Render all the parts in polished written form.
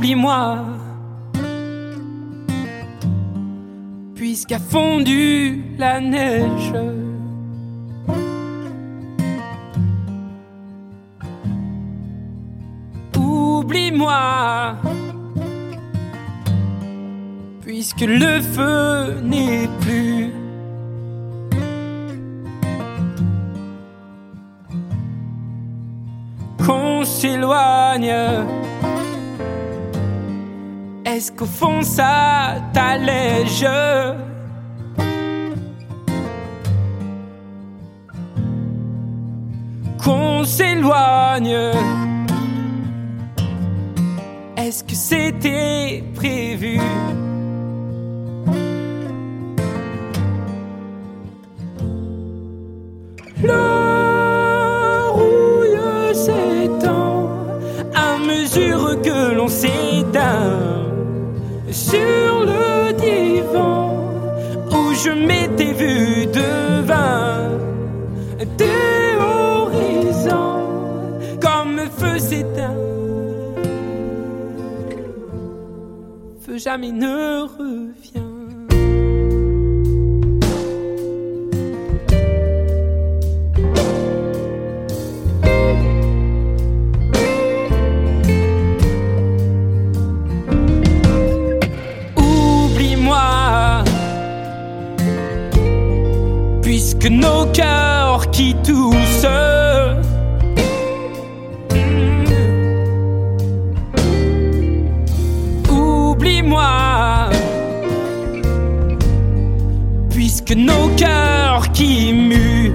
Oublie-moi, puisqu'a fondu la neige. Oublie-moi, puisque le feu n'est plus. Qu'on s'éloigne, est-ce qu'au fond ça t'allège? Qu'on s'éloigne, est-ce que c'était prévu? Le rouille s'étend à mesure que l'on s'éteint sur le divan où je m'étais vu devant des horizons comme feu s'éteint. Feu jamais ne revient. Puisque nos cœurs qui toussent Oublie-moi, puisque nos cœurs qui muent.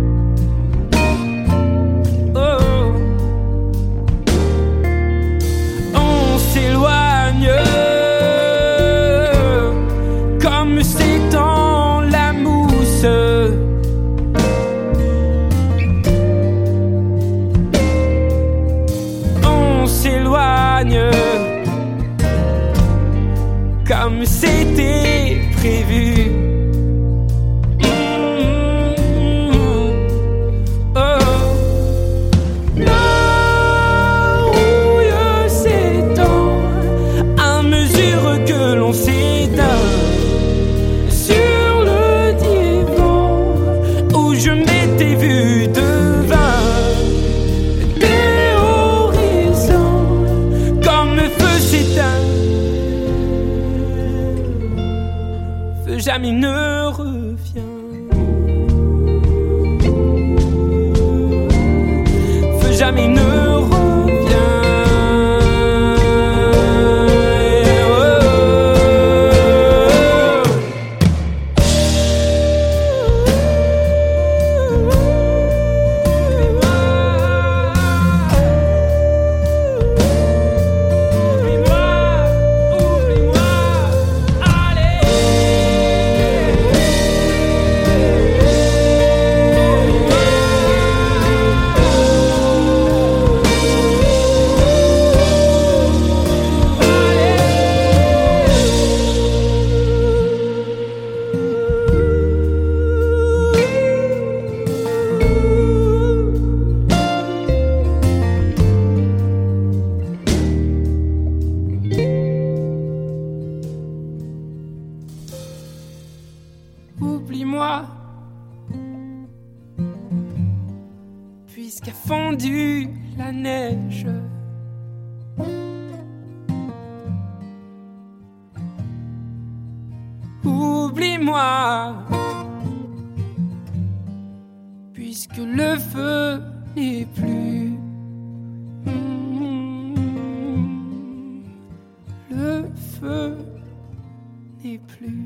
Oh, on s'éloigne comme s'étend la mousse. On s'éloigne comme c'était prévu. Oh. La rouille s'étend à mesure que l'on s'éteint sur le divan où je m'étais vu devant des horizons comme feu s'éteint. Feu jamais ne revient. Feu jamais ne revient. Oublie-moi, puisqu'a fondu la neige. Oublie-moi, puisque le feu n'est plus. Le feu n'est plus.